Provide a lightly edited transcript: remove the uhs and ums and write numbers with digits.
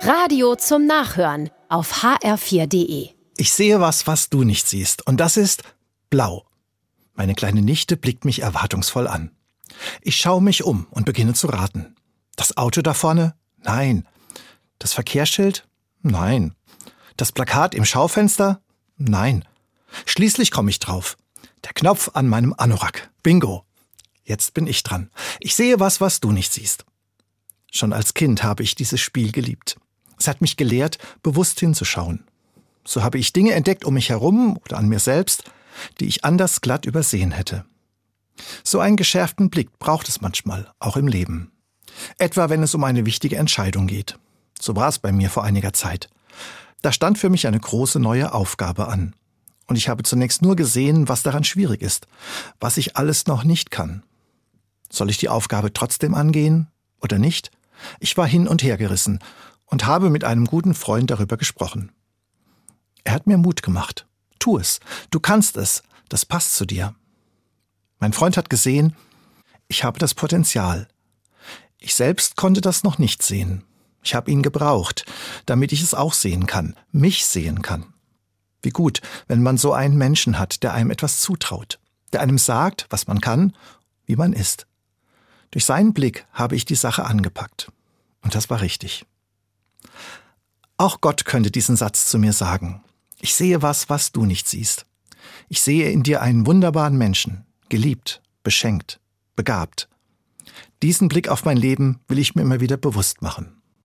Radio zum Nachhören auf hr4.de. Ich sehe was du nicht siehst. Und das ist blau. Meine kleine Nichte blickt mich erwartungsvoll an. Ich schaue mich um und beginne zu raten. Das Auto da vorne? Nein. Das Verkehrsschild? Nein. Das Plakat im Schaufenster? Nein. Schließlich komme ich drauf. Der Knopf an meinem Anorak. Bingo. Jetzt bin ich dran. Ich sehe was du nicht siehst. Schon als Kind habe ich dieses Spiel geliebt. Es hat mich gelehrt, bewusst hinzuschauen. So habe ich Dinge entdeckt um mich herum oder an mir selbst, die ich anders glatt übersehen hätte. So einen geschärften Blick braucht es manchmal, auch im Leben. Etwa, wenn es um eine wichtige Entscheidung geht. So war es bei mir vor einiger Zeit. Da stand für mich eine große neue Aufgabe an. Und ich habe zunächst nur gesehen, was daran schwierig ist, was ich alles noch nicht kann. Soll ich die Aufgabe trotzdem angehen oder nicht? Ich war hin und her gerissen und habe mit einem guten Freund darüber gesprochen. Er hat mir Mut gemacht. Tu es, du kannst es, das passt zu dir. Mein Freund hat gesehen, ich habe das Potenzial. Ich selbst konnte das noch nicht sehen. Ich habe ihn gebraucht, damit ich es auch sehen kann, mich sehen kann. Wie gut, wenn man so einen Menschen hat, der einem etwas zutraut, der einem sagt, was man kann, wie man ist. Durch seinen Blick habe ich die Sache angepackt. Und das war richtig. Auch Gott könnte diesen Satz zu mir sagen. Ich sehe was du nicht siehst. Ich sehe in dir einen wunderbaren Menschen, geliebt, beschenkt, begabt. Diesen Blick auf mein Leben will ich mir immer wieder bewusst machen.